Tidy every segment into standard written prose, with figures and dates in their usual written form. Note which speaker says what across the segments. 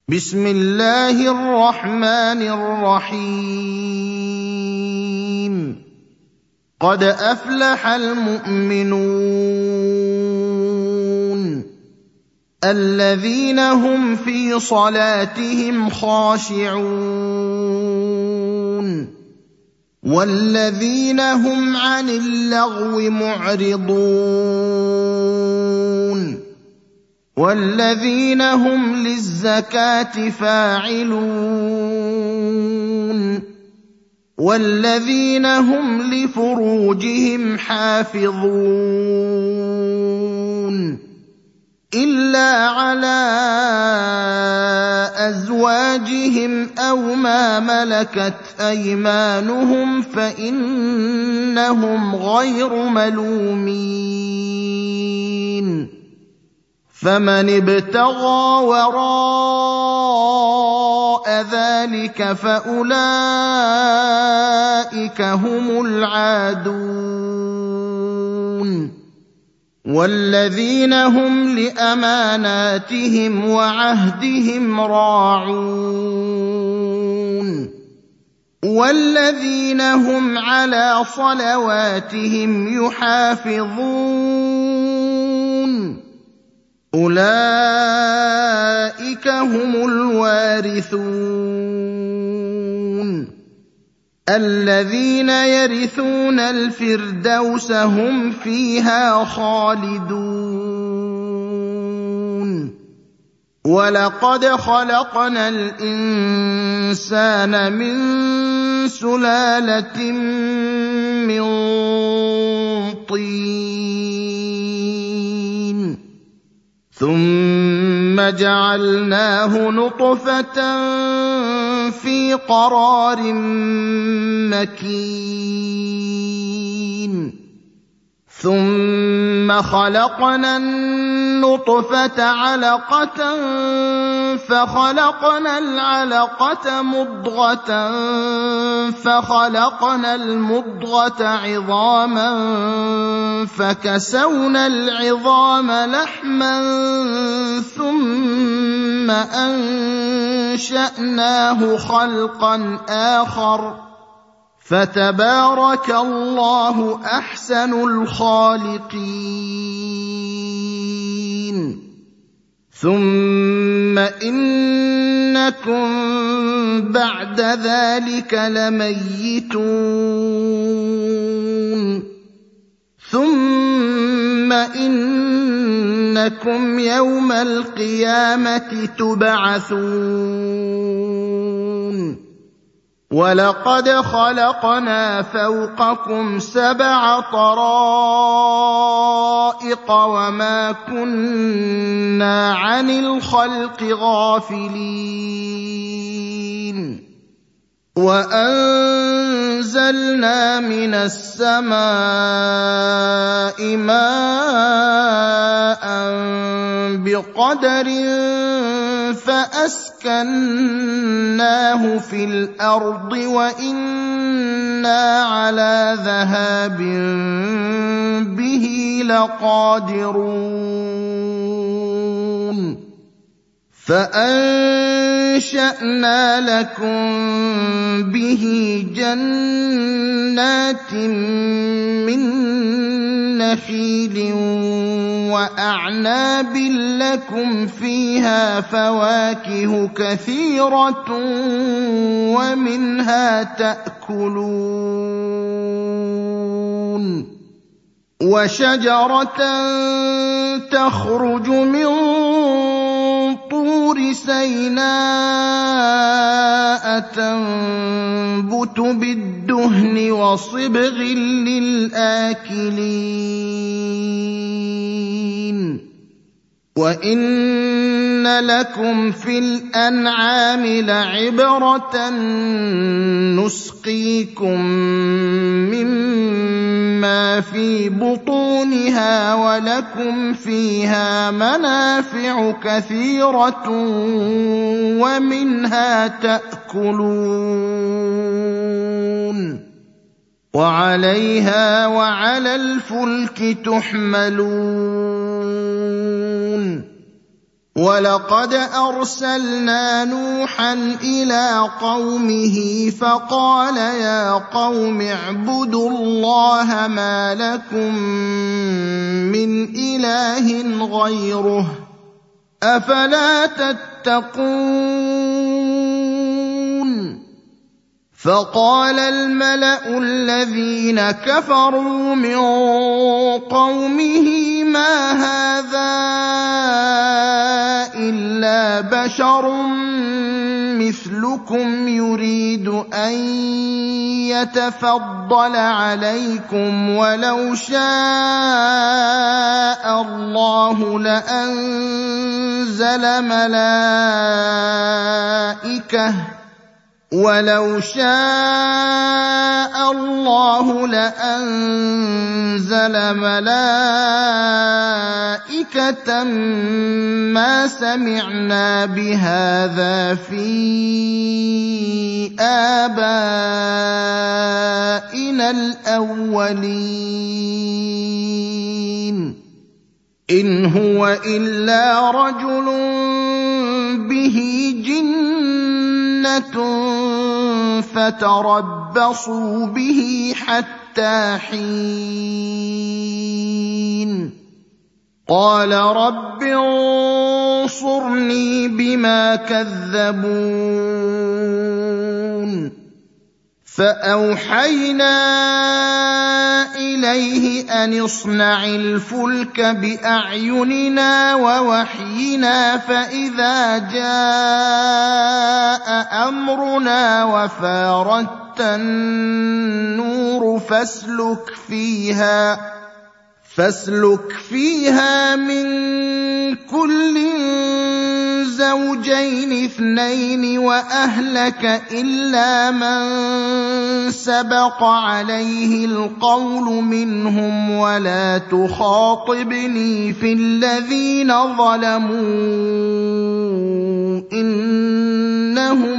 Speaker 1: بسم الله الرحمن الرحيم قد أفلح المؤمنون الذين هم في صلاتهم خاشعون والذين هم عن اللغو معرضون والذين هم للزكاة فاعلون والذين هم لفروجهم حافظون إلا على أزواجهم أو ما ملكت أيمانهم فإنهم غير ملومين فمن ابتغى وراء ذلك فأولئك هم العادون والذين هم لأماناتهم وعهدهم راعون والذين هم على صلواتهم يحافظون أولئك هم الوارثون الذين يرثون الفردوس هم فيها خالدون ولقد خلقنا الإنسان من سلالة من طين ثم جعلناه نطفة في قرار مكين ثم خلقنا النطفة علقة فخلقنا العلقة مضغة فخلقنا المضغة عظاما فكسونا العظام لحما ثم أنشأناه خلقا آخر فتبارك الله أحسن الخالقين ثم إنكم بعد ذلك لميتون ثم إنكم يوم القيامة تبعثون ولقد خلقنا فوقكم 7 طرائق وما كنا عن الخلق غافلين وأنزلنا من السماء ماء بقدر فأسكناه في الأرض وإنا على ذهاب به لقادرون فأنشأنا لكم به جنات من نخيل وأعناب لكم فيها فواكه كثيرة ومنها تأكلون وشجرة تخرج من طور سيناء تنبت بالدهن وصبغ للآكلين وإن لكم في الأنعام لعبرة نسقيكم مما في بطونها ولكم فيها منافع كثيرة ومنها تأكلون وعليها وعلى الفلك تحملون وَلَقَدْ أَرْسَلْنَا نُوحًا إِلَىٰ قَوْمِهِ فَقَالَ يَا قَوْمِ اعْبُدُوا اللَّهَ مَا لَكُم مِّنْ إِلَٰهٍ غَيْرُهُ ۖ أَفَلَا تَتَّقُونَ فَقَالَ الْمَلَأُ الَّذِينَ كَفَرُوا مِن قَوْمِهِ مَا هَٰذَا إِلَّا بَشَرٌ مِّثْلُكُمْ يُرِيدُ أَن يَتَفَضَّلَ عَلَيْكُمْ وَلَوْ شَاءَ اللَّهُ لَأَنزَلَ مَلَائِكَةً مَّا سَمِعْنَا بِهَٰذَا فِي آبَائِنَا الْأَوَّلِينَ إِنْ هُوَ إِلَّا رَجُلٌ بِهِ جِنَّةٌ فَتَرَبَّصُوا بِهِ حَتَّىٰ حِينٍ قَالَ رَبِّ انصُرْنِي بِمَا كَذَّبُونِ فَأَوْحَيْنَا إِلَيْهِ أَنِ اصْنَعِ الْفُلْكَ بِأَعْيُنِنَا وَوَحْيِنَا فَإِذَا جَاءَ أَمْرُنَا وَفَارَتِ النُّورُ فاسلك فيها من كل زوجين اثنين وأهلك إلا من سبق عليه القول منهم ولا تخاطبني في الذين ظلموا إنهم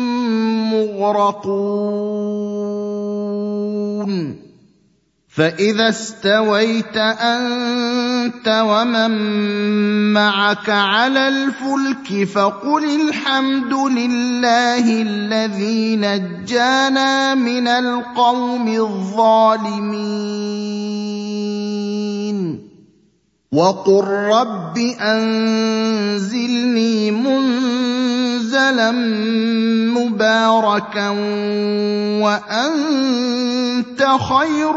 Speaker 1: مغرقون فإذا استويت أنت ومن معك على الفلك فقل الحمد لله الذي نجانا من القوم الظالمين وقل رب أنزلني منزلا مباركا وأنت خير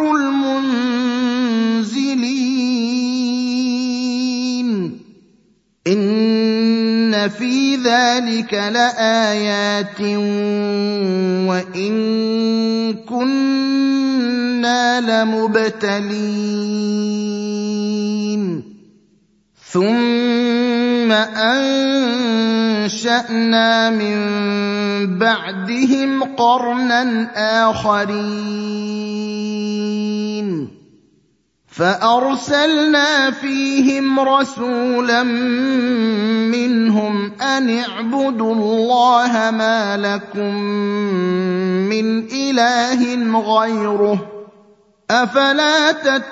Speaker 1: المنزلين إن في ذلك لآيات وإن كنا لمبتلين ثم أنشأنا من بعدهم قرنا آخرين فأرسلنا فيهم رسولا منهم أن اعبدوا الله ما لكم من إله غيره أفلا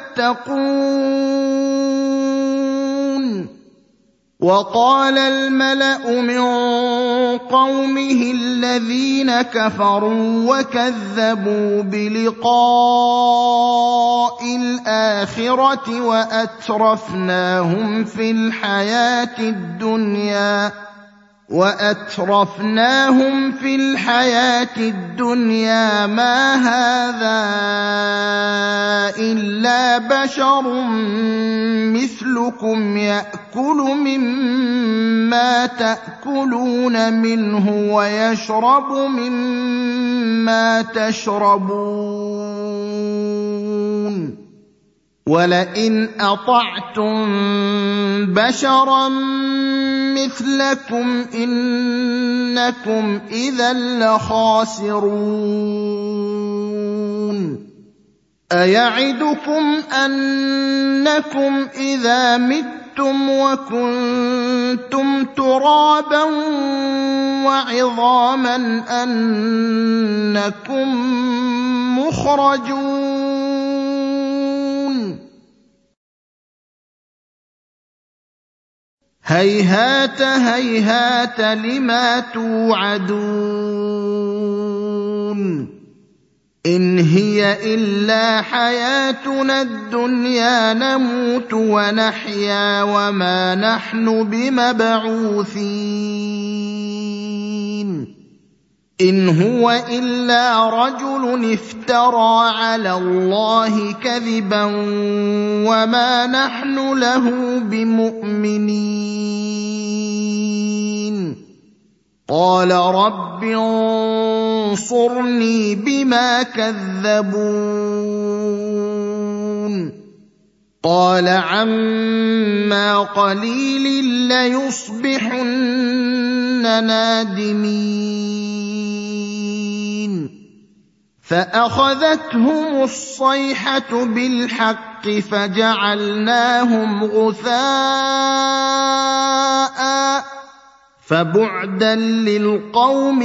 Speaker 1: تتقون وقال الملأ من قومه الذين كفروا وكذبوا بلقاء الآخرة وأترفناهم في الحياة الدنيا ما هذا إلا بشر مثلكم يأكل مما تأكلون منه ويشرب مما تشربون ولئن أطعتم بشرا مثلكم إنكم إذا لخاسرون أيعدكم أنكم إذا متم وكنتم ترابا وعظاما أنكم مخرجون هيهات هيهات لما توعدون إن هي إلا حياتنا الدنيا نموت ونحيا وما نحن بمبعوثين إن هو إلا رجل افترى على الله كذبا وما نحن له بمؤمنين قال رب انصرني بما كذبون قال عما قليل ليصبحن نادمين فأخذتهم الصيحة بالحق فجعلناهم غثاء فبعدا للقوم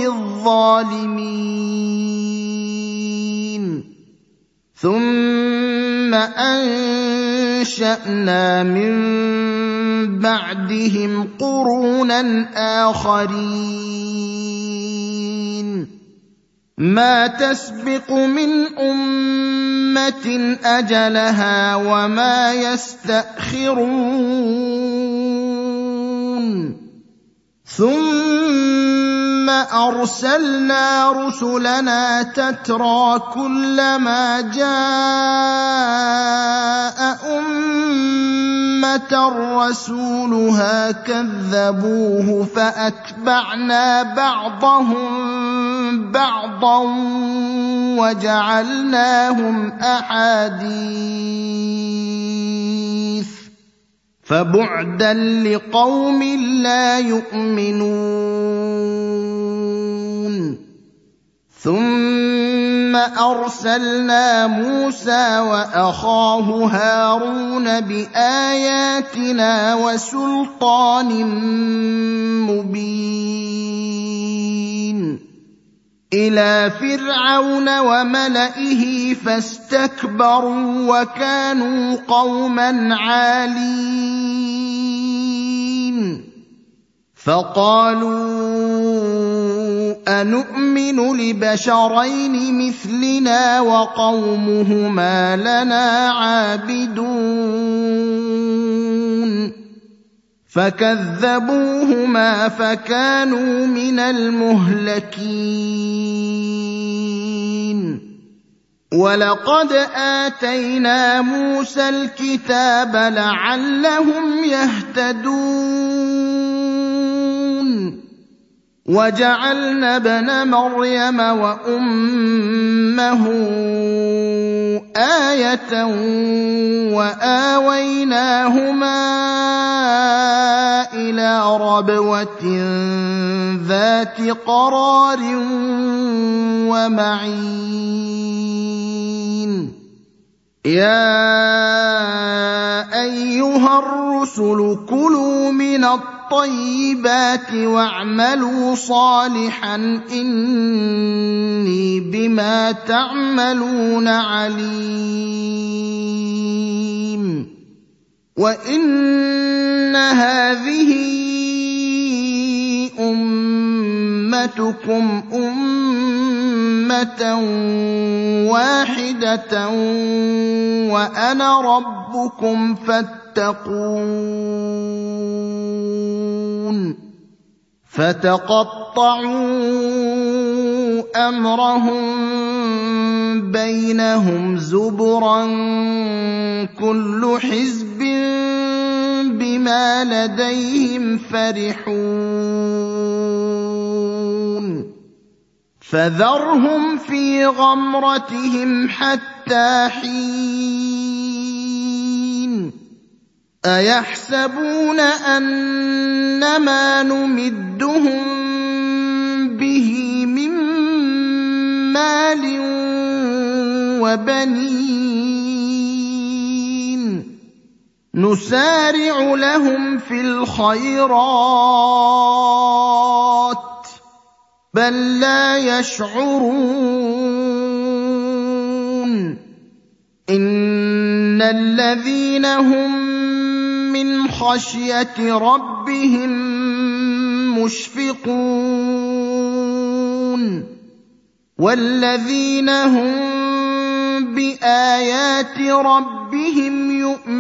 Speaker 1: الظالمين ثم أنشأنا من بعدهم قرونا آخرين ما تسبق من أمة أجلها وما يستأخرون ثم أرسلنا رسلنا تترى كلما جاء أمة رسولها كذبوه فأتبعنا بعضهم بعضا وجعلناهم أحاديث فبعدا لقوم لا يؤمنون ثم أرسلنا موسى وأخاه هارون بآياتنا وسلطان مبين إلى فرعون وملئه فاستكبروا وكانوا قوما عالين فقالوا أنؤمن لبشرين مثلنا وقومهما لنا عابدون فكذبوهما فكانوا من المهلكين ولقد آتينا موسى الكتاب لعلهم يهتدون وجعلنا ابن مريم وأمه آية وآويناهما إلى ربوة ذات قرار ومعين يا أيها الرسل كلوا من الطيبات واعملوا صالحا إني بما تعملون عليم وإن هذه أمتكم أمة واحدة وأنا ربكم فاتقون فتقطعوا أمرهم بينهم زبرا كل حزب بما لديهم فرحون فذرهم في غمرتهم حتى حين أيحسبون أنما نمدهم به من مال وبنين نسارع لهم في الخيرات بل لا يشعرون إن الذين هم من خشية ربهم مشفقون والذين هم بآيات ربهم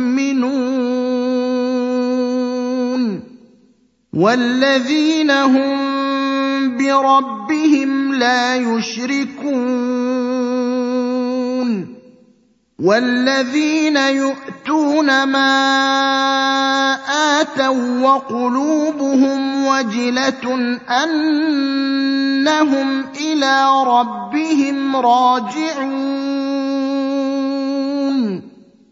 Speaker 1: يؤمنون والذين هم بربهم لا يشركون والذين يؤتون ما آتوا وقلوبهم وجلة أنهم إلى ربهم راجعون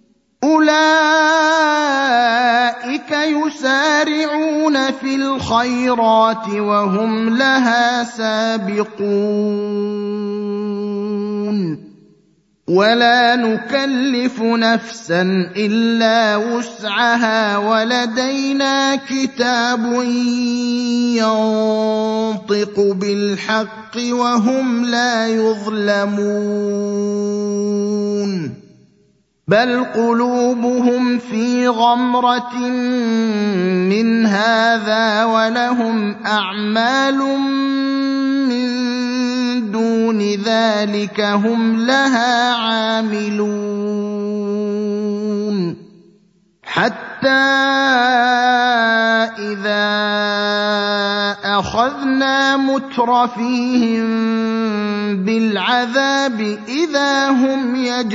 Speaker 1: أولئك يسارعون في الخيرات وهم لها سابقون ولا نكلف نفسا إلا وسعها ولدينا كتاب ينطق بالحق وهم لا يظلمون بل قلوبهم في غمرة من هذا ولهم أعمال من دون ذلك هم لها عاملون حتى إذا أخذنا مترفيهم بالعذاب إذا هم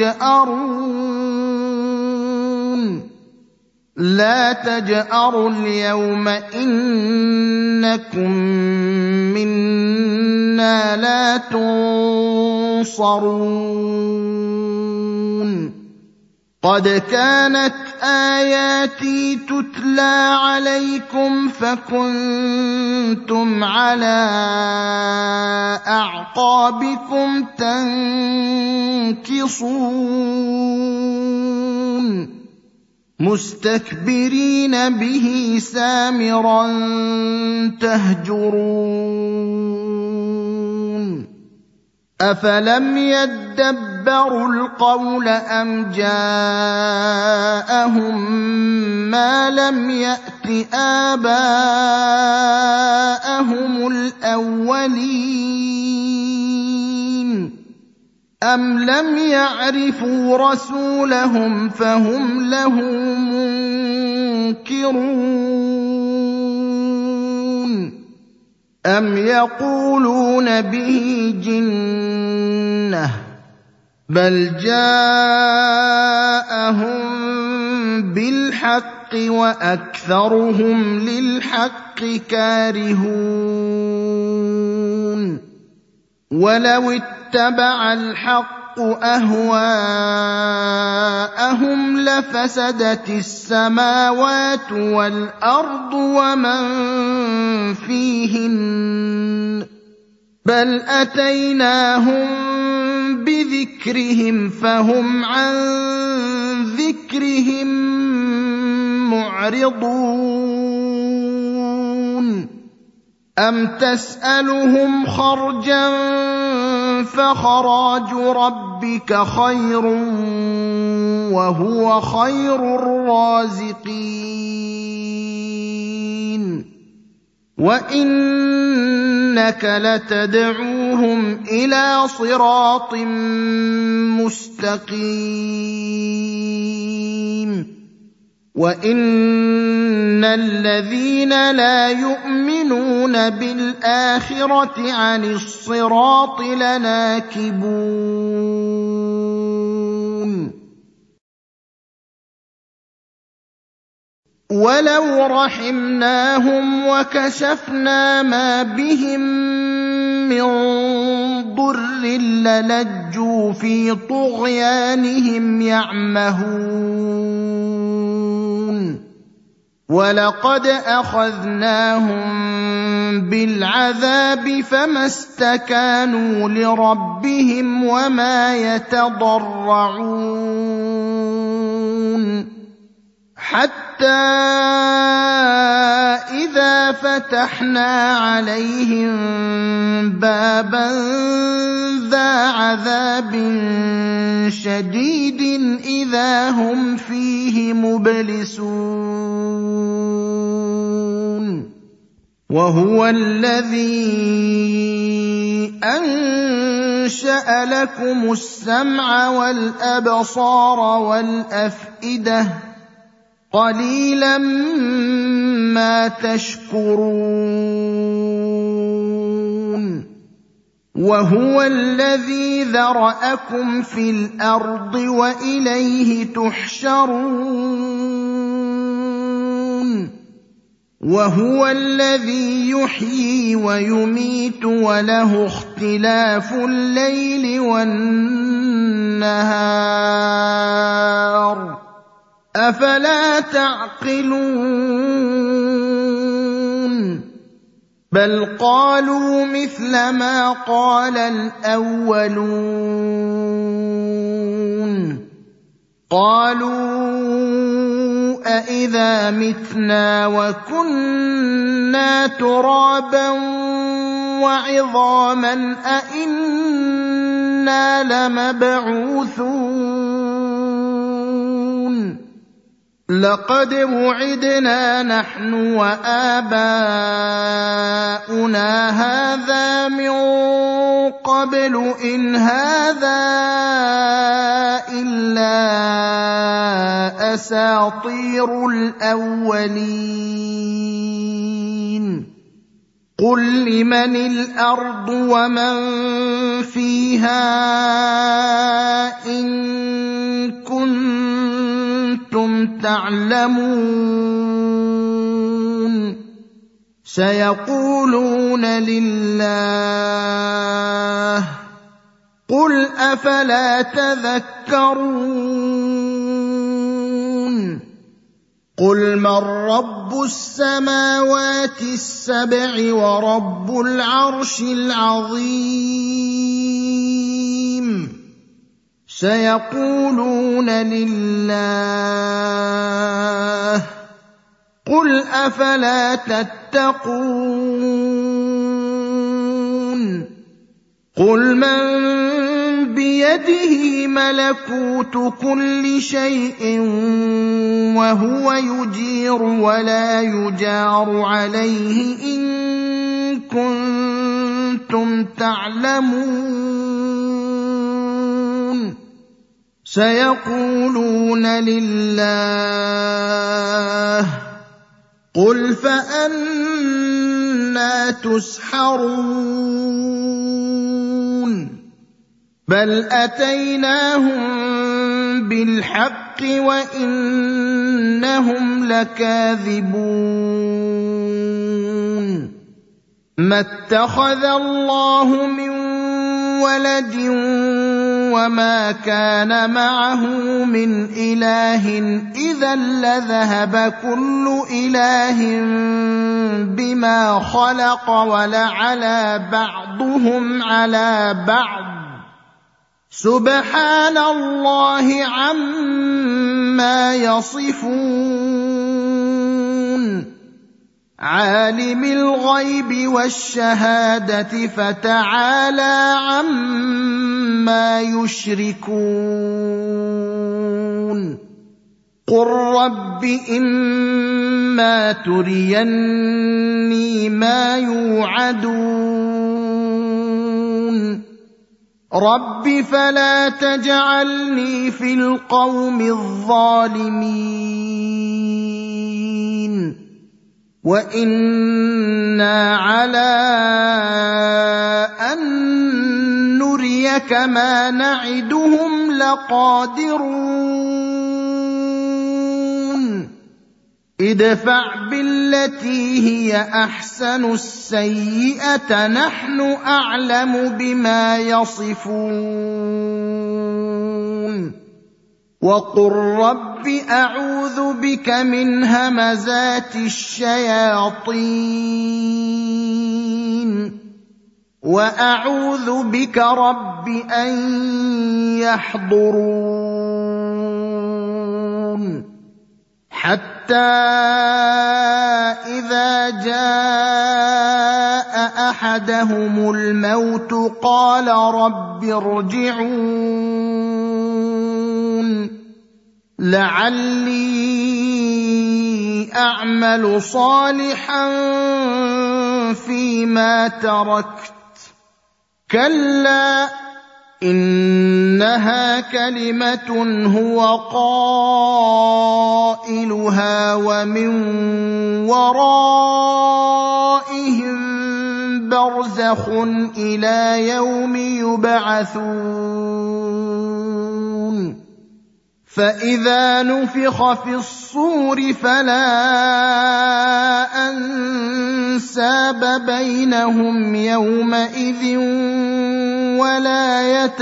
Speaker 1: يجأرون لا تجأروا اليوم إنكم منا لا تنصرون قد كانت آياتي تتلى عليكم فكنتم على أعقابكم تنكصون مستكبرين به سامرا تهجرون أفلم يدبروا القول أم جاءهم ما لم يأت آباءهم الأولين أم لم يعرفوا رسولهم فهم له منكرون أم يقولون به جنة بل جاءهم بالحق وأكثرهم للحق كارهون ولو اتبع الحق أهواءهم لفسدت السماوات والأرض ومن فيهن بل أتيناهم بذكرهم فهم عن ذكرهم معرضون أم تسألهم خرجا فخراج ربك خير وهو خير الرازقين وإنك لتدعوهم إلى صراط مستقيم وإن الذين لا يؤمنون بالآخرة عن الصراط لناكبون ولو رحمناهم وكشفنا ما بهم من ضر للجوا في طغيانهم يعمهون ولقد أخذناهم بالعذاب فما استكانوا لربهم وما يتضرعون حتى إذا فتحنا عليهم بابا ذا عذاب شديد إذا هم فيه مبلسون وهو الذي أنشأ لكم السمع والأبصار والأفئدة قليلا ما تشكرون وهو الذي ذرأكم في الأرض وإليه تحشرون وهو الذي يحيي ويميت وله اختلاف الليل والنهار أفلا تعقلون بل قالوا مثل ما قال الأولون قالوا أإذا متنا وكنا ترابا وعظاما أإنا لمبعوثون لقد وعدنا نحن وآباؤنا هذا من قبل إن هذا إلا أساطير الأولين قل لمن الأرض ومن فيها إن كنتم تعلمون سيقولون لله قل أفلا تذكرون قل من رب السماوات السبع ورب العرش العظيم سيقولون لله قل أفلا تتقون قل من بيده ملكوت كل شيء وهو يجير ولا يجار عليه إن كنتم تعلمون سيقولون لله قل فأنى تسحرون بل أتيناهم بالحق وإنهم لكاذبون ما اتخذ الله من ولد وما كان معه من إله إذا لذهب كل إله بما خلق ولعلى بعضهم على بعض سبحان الله عما يصفون عالم الغيب والشهادة فتعالى عما يشركون قل رب إما تريني ما يوعدون رب فلا تجعلني في القوم الظالمين وإنا على أن نريك ما نعدهم لقادرون ادفع بالتي هي أحسن السيئة نحن أعلم بما يصفون وقل رب أعوذ بك من همزات الشياطين وأعوذ بك رب أن يحضرون حتى إذا جاء أحدهم الموت قال رب ارجعون لعلي أعمل صالحا فيما تركت كلا إنها كلمة هو قائلها ومن ورائهم برزخ إلى يوم يبعثون فإذا نفخ في الصور فلا أنساب بينهم يومئذ ولا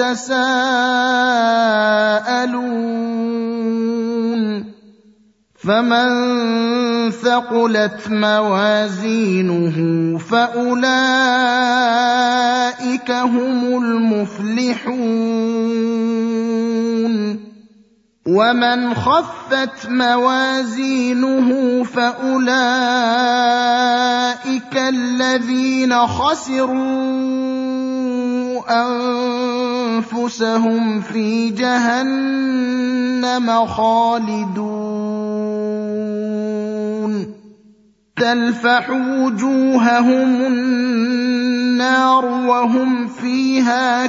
Speaker 1: يتساءلون فمن ثقلت موازينه فأولئك هم المفلحون ومن خفت موازينه فأولئك الذين خسروا أنفسهم في جهنم خالدون تلفح وجوههم النار وهم فيها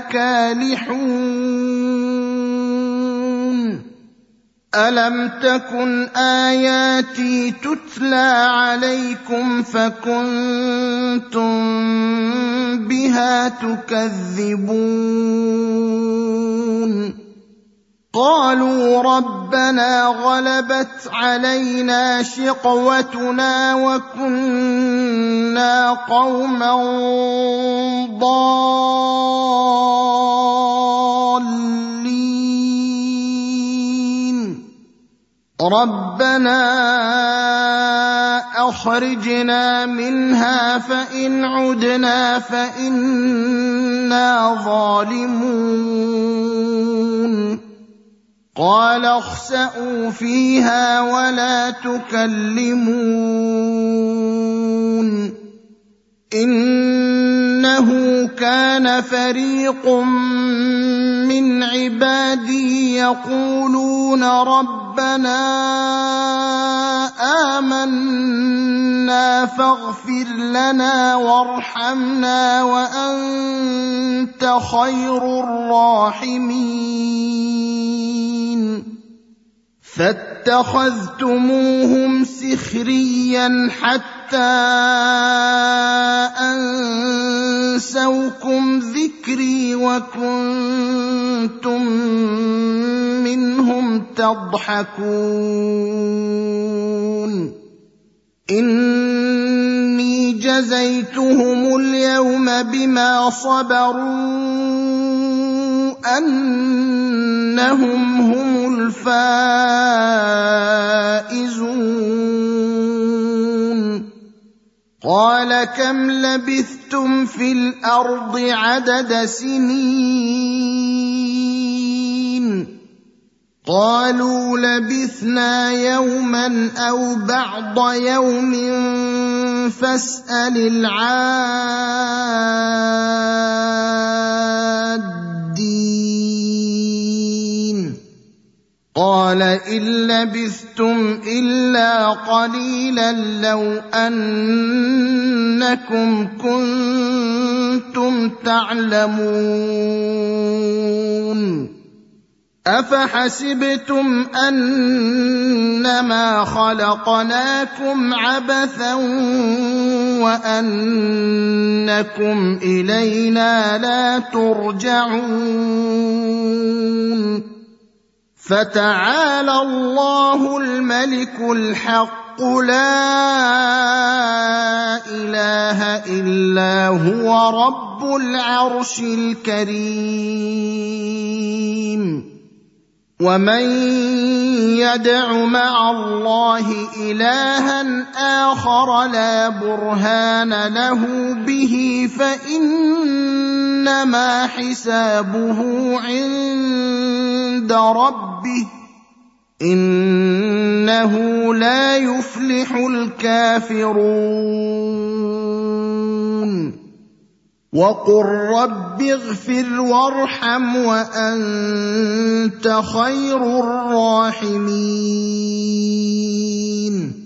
Speaker 1: كالحون ألم تكن آياتي تتلى عليكم فكنتم بها تكذبون قالوا ربنا غلبت علينا شقوتنا وكنا قوما ضالين ربنا أخرجنا منها فإن عدنا فإنا ظالمون قال اخسئوا فيها ولا تكلمون إنه كان فريق من عبادي يقولون ربنا آمنا فاغفر لنا وارحمنا وأنت خير الراحمين فاتخذتموهم سخريا حتى أنسوكم ذكري وكنتم منهم تضحكون إني جزيتهم اليوم بما صبروا أنهم هم الفائزون قال كم لبثتم في الأرض عدد سنين قالوا لبثنا يوما أو بعض يوم فاسأل العادين قال إن لبثتم إلا قليلا لو أنكم كنتم تعلمون أفحسبتم أنما خلقناكم عبثا وأنكم إلينا لا ترجعون فتعالى الله الملك الحق لا إله إلا هو رب العرش الكريم ومن يدع مع الله إلها آخر لا برهان له به فإنما حسابه عند ربه إِنَّهُ لَا يُفْلِحُ الْكَافِرُونَ وَقُل رَّبِّ اغْفِرْ وَارْحَمْ وَأَنتَ خَيْرُ الرَّاحِمِينَ